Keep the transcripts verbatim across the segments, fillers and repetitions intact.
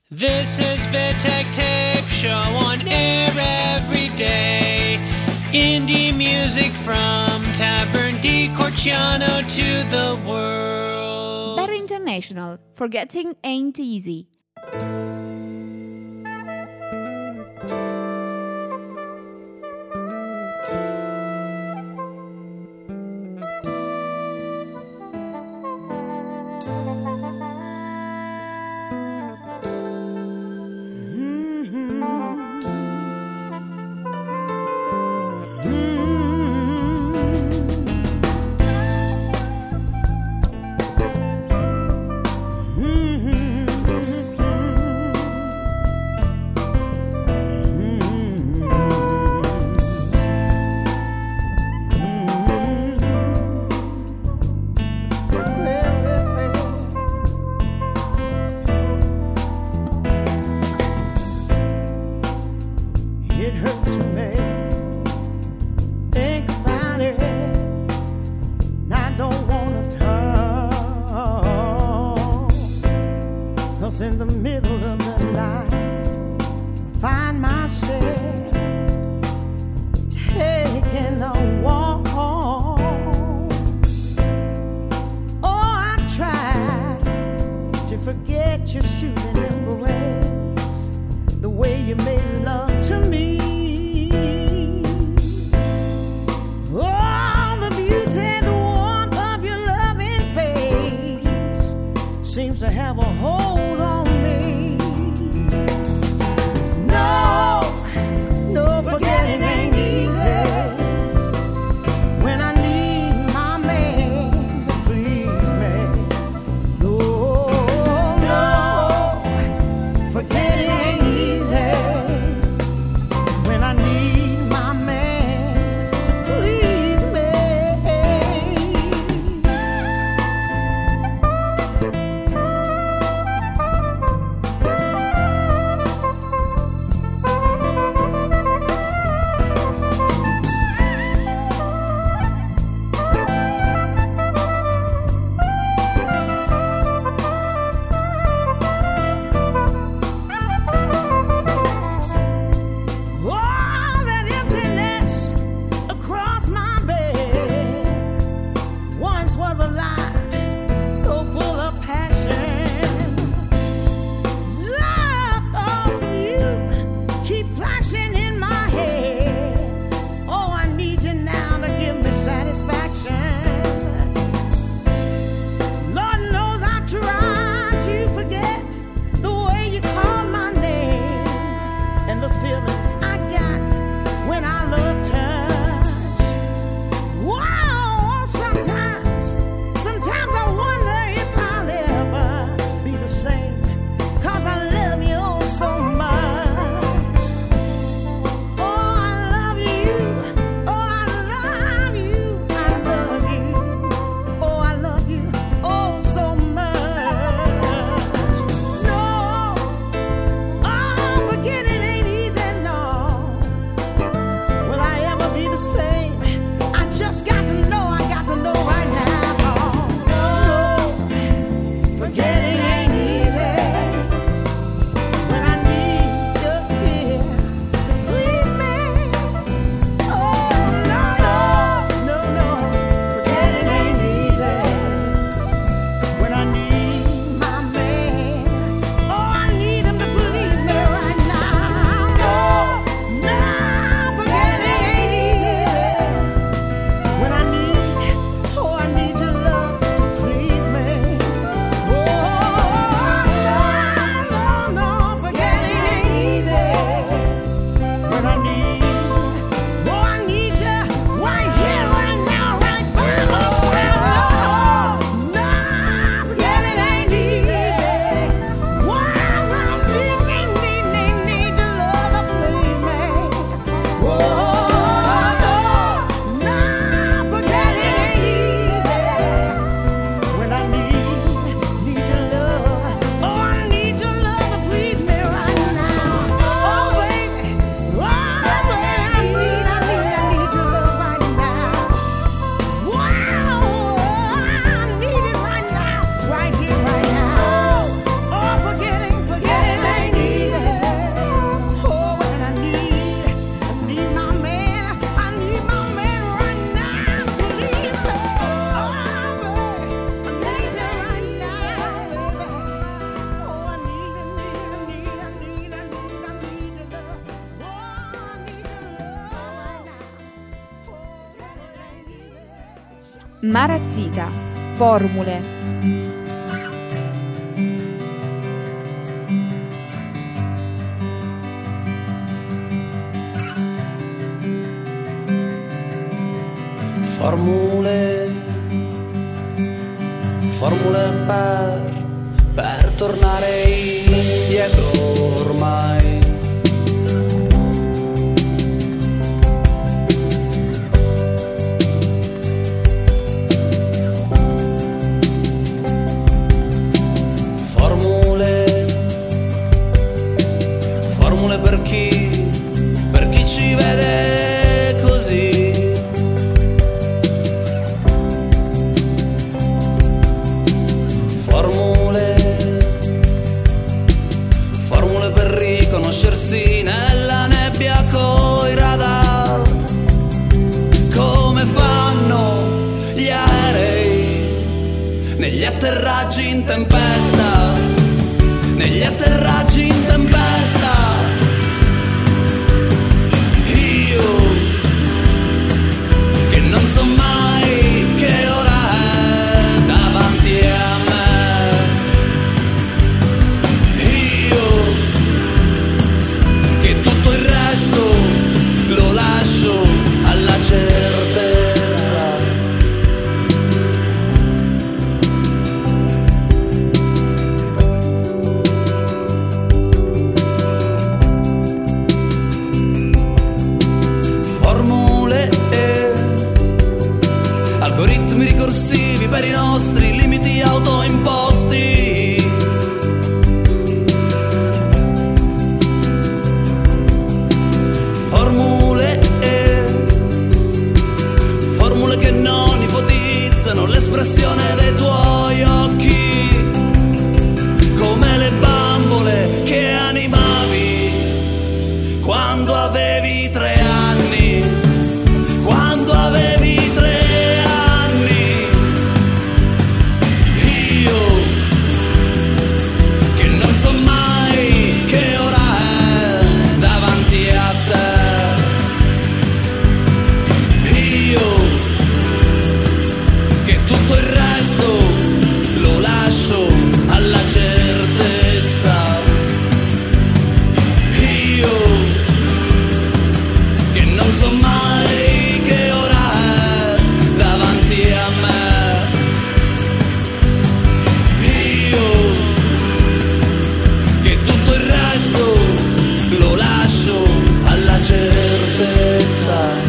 This is Vitek Tape Show on air every day. Indie music from Tavern di Corciano to the world. Better International, Forgetting Ain't Easy. In the middle of the night, I find myself taking a walk. Oh, I tried to forget your soothing embrace, the way you made love to me. Oh, the beauty, the warmth of your loving face seems to have a hold. Marazzita, formule. Formule, formule per, per tornare indietro ormai. Formule, formule per chi, per chi ci vede così. Conoscersi nella nebbia coi radar, come fanno gli aerei negli atterraggi in tempesta, negli atterraggi in tempesta. Io che non so mai che ora è davanti a me. Lo lascio alla certezza. Formule e algoritmi ricorsivi per i nostri limiti autoimposti. Formule e formule che non ipotizzano l'espressione dei tuoi occhi, come le bambole che animavi quando avevi tre anni, quando avevi tre anni. Io che non so mai che ora è davanti a te. Tutto il resto lo lascio alla certezza. Io che non so mai che ora è davanti a me. Io che tutto il resto lo lascio alla certezza.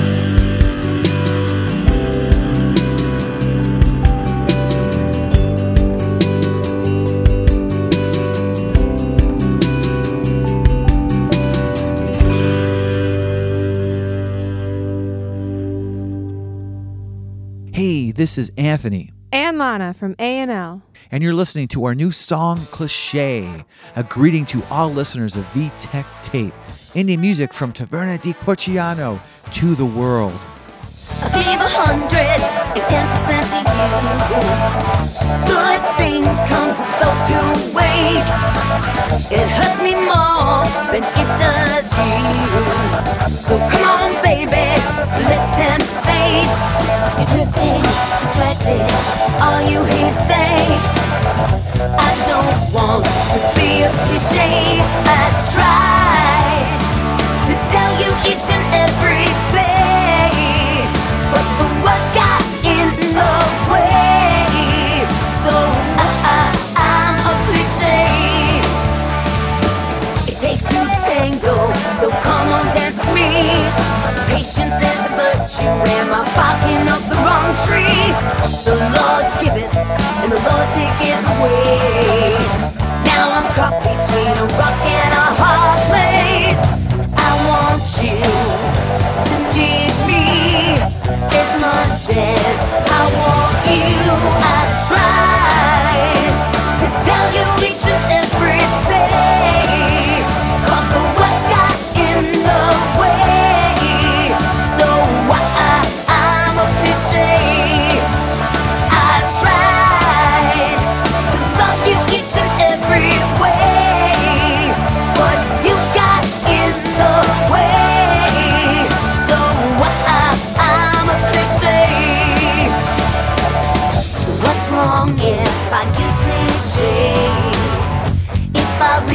Hey, this is Anthony. And Lana from A and L. And you're listening to our new song, Cliché, a greeting to all listeners of V-Tech Tape, indie music from Taverna di Corciano to the world. I'll give a hundred and ten percent to you. Good things come to those who wait. It hurts me more than it does you. So come on, baby, let's tempt fate. You're drifting, distracted, all you hear stay. I don't want to be a cliche. I tried to tell you each and every day, but the words got in the way. So I, I, I'm a cliche. It takes two to tango, so come on, dance with me. Patience is a virtue, am I barking up the wrong tree? The Lord giveth, and the Lord taketh away. Now I'm caught between a rock and a hard place. I want you to need me as much as I want you. I tried to tell you each and every day, but the words got in the way. So I, I'm a cliche. I tried.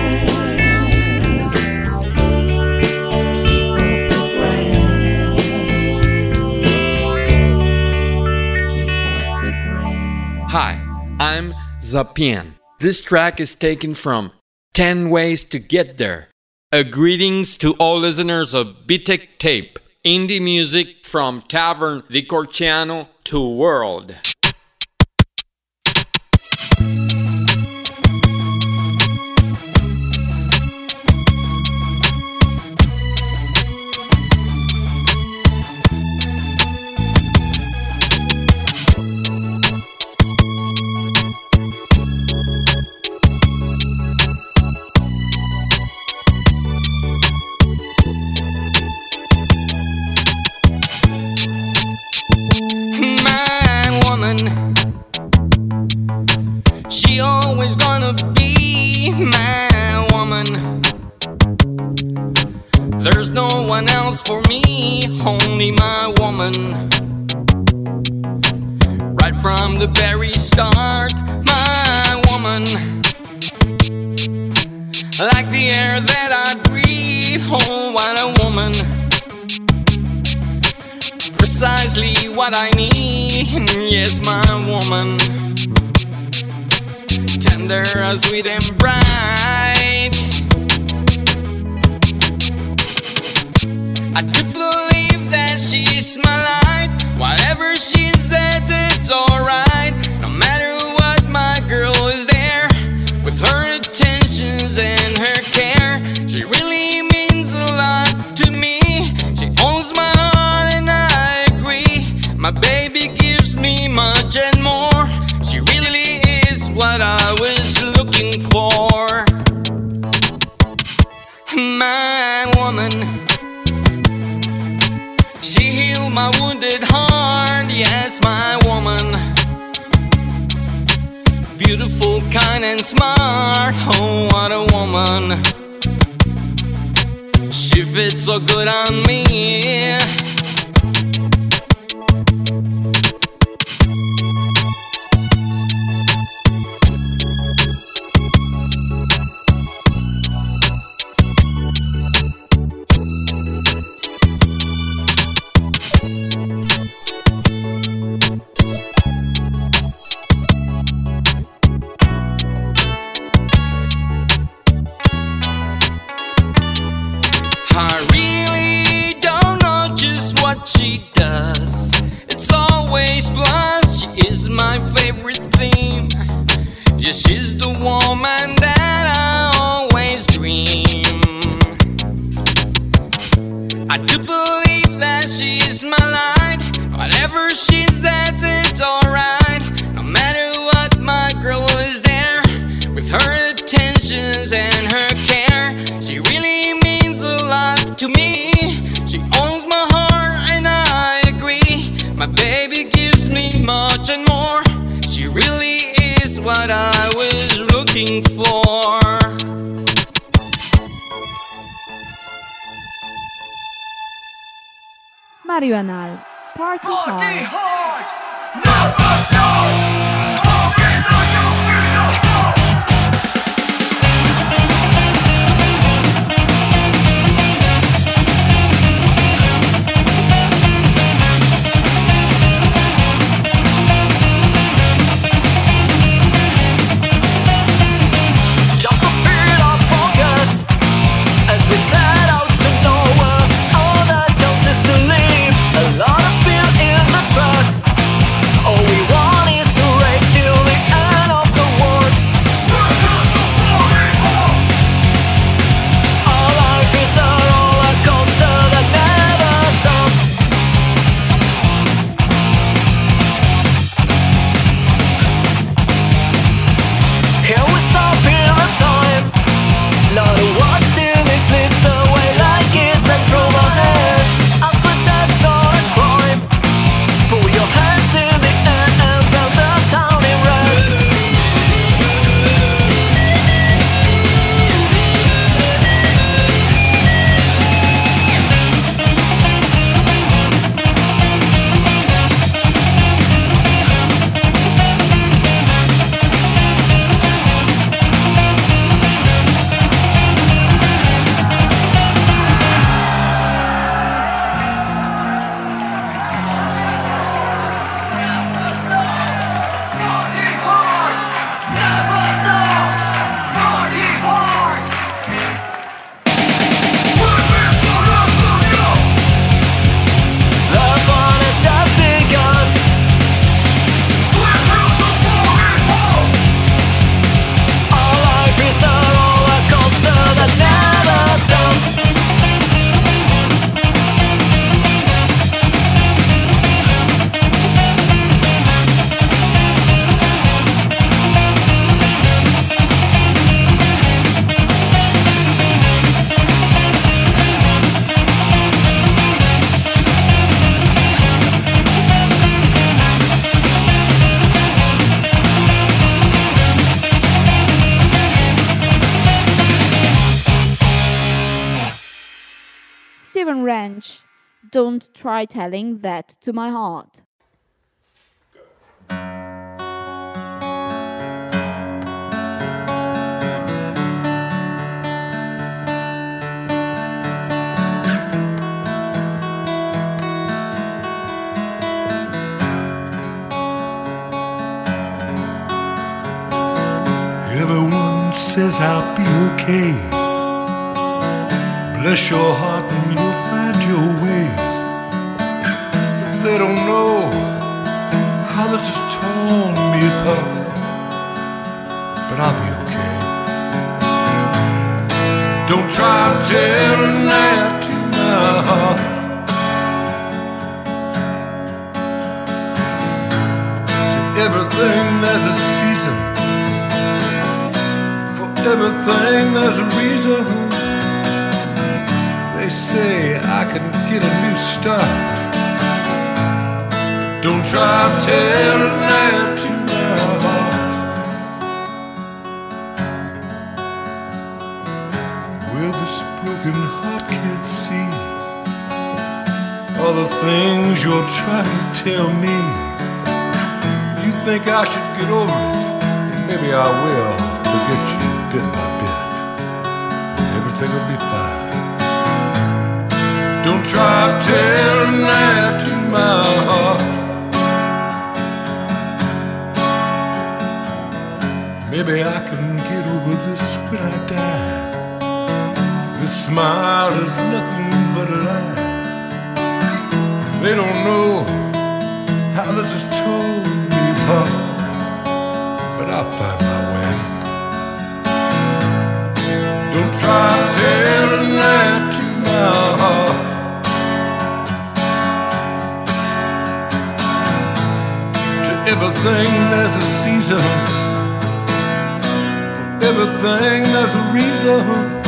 Hi, I'm Zapian. This track is taken from ten Ways to Get There. A greetings to all listeners of B-Tech Tape, indie music from Tavern di Corciano to world. one else for me, only my woman. Right from the very start, my woman. Like the air that I breathe, oh what a woman. Precisely what I need, yes my woman. Tender, sweet and bright. I do believe that she's my light. Whatever she says, it's alright. No matter what, my girl is there. With her attentions and her care, she really means a lot to me. She owns my heart and I agree. My baby gives me much and more. She really is what I was looking for. My woman. She healed my wounded heart, yes, my woman. Beautiful, kind and smart, oh what a woman. She fits so good on me. I really don't know just what she does. It's always plus, she is my favorite theme. Yeah, she's the woman that I always dream. I do believe that she's my light. Whatever she says, it's alright. No matter what, my girl is there. With her attentions and her care, she really means a lot to me. She owns my heart and I agree. My baby gives me much and more. She really is what I was looking for. Mario Anal, Party Hard. Just a bit of focus as we set out to nowhere. All that counts is to leave a lot of fear in the truck. All we want Don't try telling that to my heart. Everyone says I'll be okay. Bless your heart and you'll find your way. They don't know how this has torn me apart, but I'll be okay. Don't try telling that to my heart. To everything there's a season. Everything there's a reason. They say I can get a new start. Don't try telling that to my heart. Well, this broken heart can't see all the things you're trying to tell me. You think I should get over it? Maybe I will forget you. Bit by bit, everything will be fine. Don't try telling that to my heart. Maybe I can get over this when I die. This smile is nothing but a lie. They don't know how this has torn me apart, but I'll find my way. Don't try telling that to my heart. To everything there's a season. For everything there's a reason.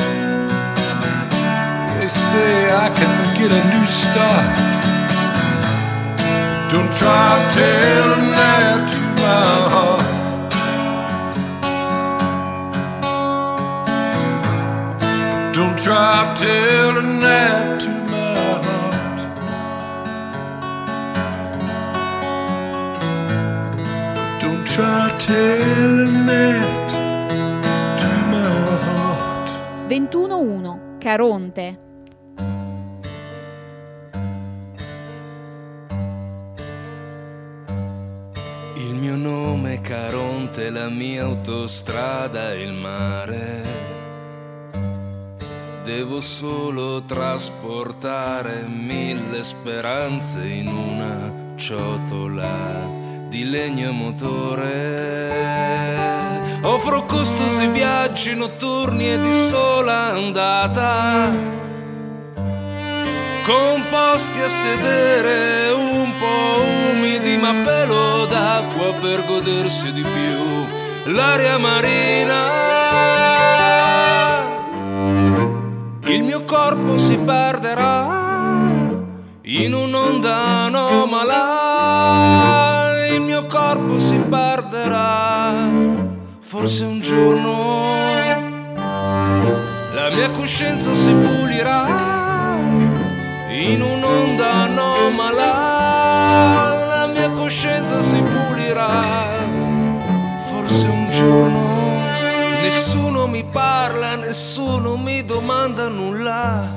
They say I can get a new start. Don't try telling that to my heart. Don't try telling that to my heart. Don't try telling that to my heart. ventuno uno Caronte. Il mio nome è Caronte, la mia autostrada è il mare. Devo solo trasportare mille speranze in una ciotola di legno e motore. Offro costosi viaggi notturni e di sola andata, composti a sedere un po' umidi ma pelo d'acqua per godersi di più l'aria marina. Il mio corpo si perderà in un'onda anomala. Il mio corpo si perderà, forse un giorno la mia coscienza si pulirà in un'onda anomala. La mia coscienza si pulirà, forse un giorno. Nessuno mi parla, nessuno mi domanda nulla.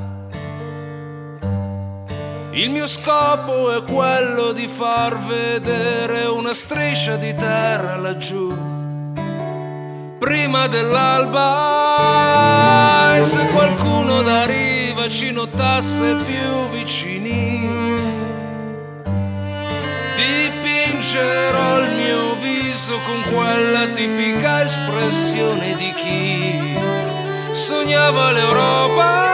Il mio scopo è quello di far vedere una striscia di terra laggiù prima dell'alba, e se qualcuno da riva ci notasse più vicini, dipingerò il mio viso con quella tipica espressione di chi sognava l'Europa.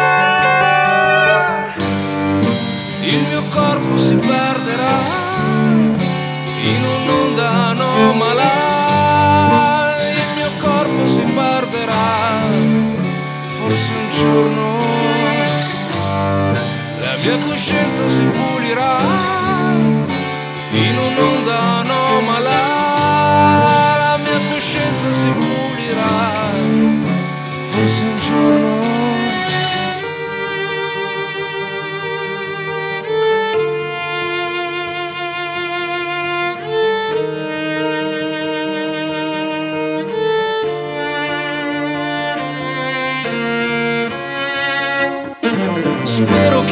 Il mio corpo si perderà in un'onda anomala. Il mio corpo si perderà, forse un giorno la mia coscienza si pulirà in un'onda anomala. La mia coscienza si pulirà, forse un giorno.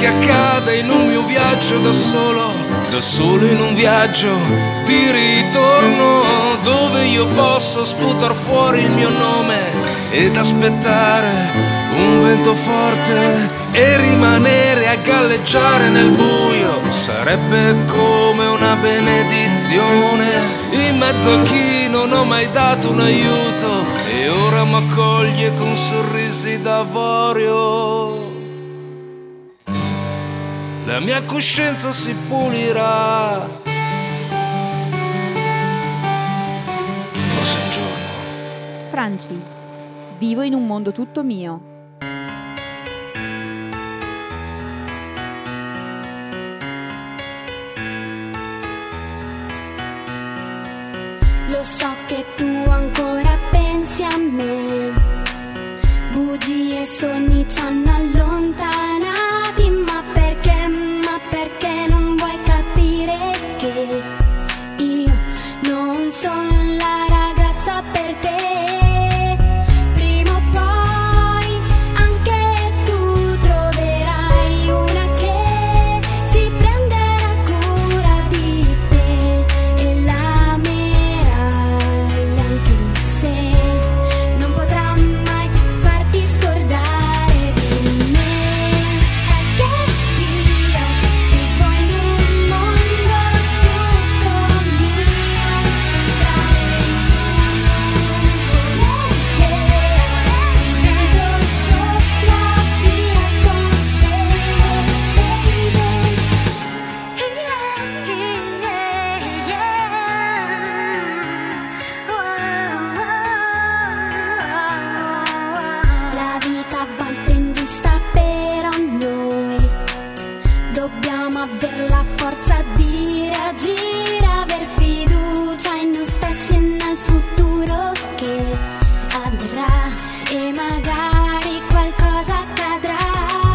che accade in un mio viaggio da solo, da solo in un viaggio di ritorno, dove io posso sputar fuori il mio nome ed aspettare un vento forte e rimanere a galleggiare nel buio. Sarebbe come una benedizione in mezzo a chi non ho mai dato un aiuto e ora m'accoglie con sorrisi d'avorio. La mia coscienza si pulirà, forse un giorno. Franci, vivo in un mondo tutto mio. Lo so che tu ancora pensi a me, bugie e sogni ci hanno allontanati, ma perché, ma perché non vuoi capire che io non sono la ragazza per te? Prima o poi anche tu troverai una che si prenderà cura di te e la amerai, anche se non potrà mai farti scordare di me. È che io vivo in un mondo tutto mio, tra le nuvole che il vento soffia via con sé, La vita a volte è ingiusta, però noi dobbiamo aver la forza di reagire, aver fiducia in noi stessi e nel futuro che avverrà e magari qualcosa accadrà.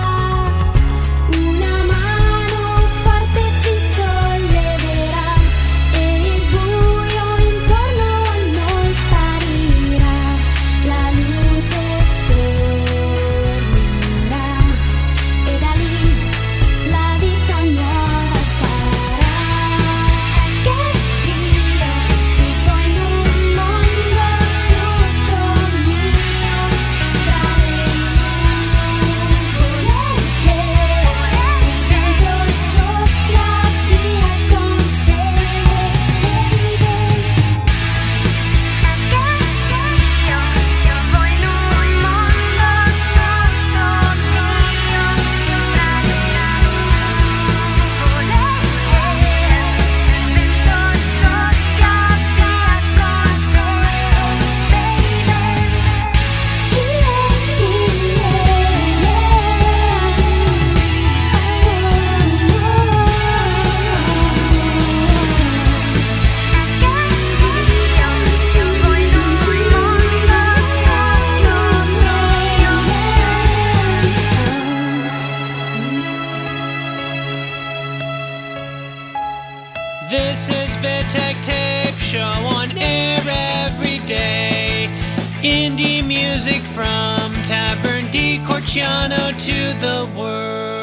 Una mano forte ci solleverà e il buio intorno a noi sparirà, la luce tornerà e da lì la vita nuova sarà. È che io vivo in un mondo tutto mio, tra le nuvole che il vento soffia via con sé, baby. È che io vivo in un mondo tutto mio, tra le nuvole che il vento soffia via con sé, This is Vitek Tape Show on air every day. Indie music from Tavern di Corciano to the world.